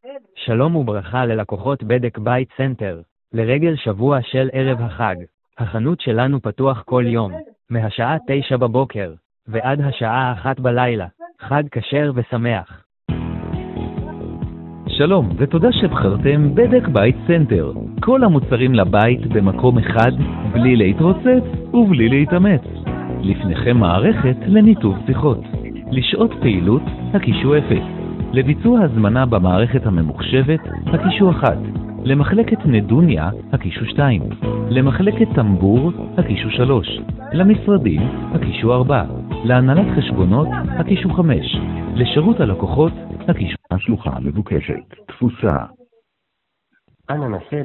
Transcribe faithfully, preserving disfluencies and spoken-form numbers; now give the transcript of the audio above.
שלום וברכה ללקוחות בדק בית סנטר. לרגל שבוע של ערב החג, החנות שלנו פתוח כל יום, מהשעה תשע בבוקר, ועד השעה אחת בלילה. חג כשר ושמח. שלום, ותודה שבחרתם בדק בית סנטר. כל המוצרים לבית במקום אחד, בלי להתרוצץ ובלי להתאמץ. לפניכם מערכת לניתוב שיחות. לשעות פעילות, הקישו אפס. לביצוע הזמנה במערכת הממוחשבת, הקישו אחת. למחלקת נדוניה, הקישו שתיים. למחלקת טמבור, הקישו שלוש. למשרדים, הקישו ארבע. להנהלת חשבונות, הקישו חמש. לשירות הלקוחות, הקישו... השלוחה מבוקשת, תפוסה. אנא נסה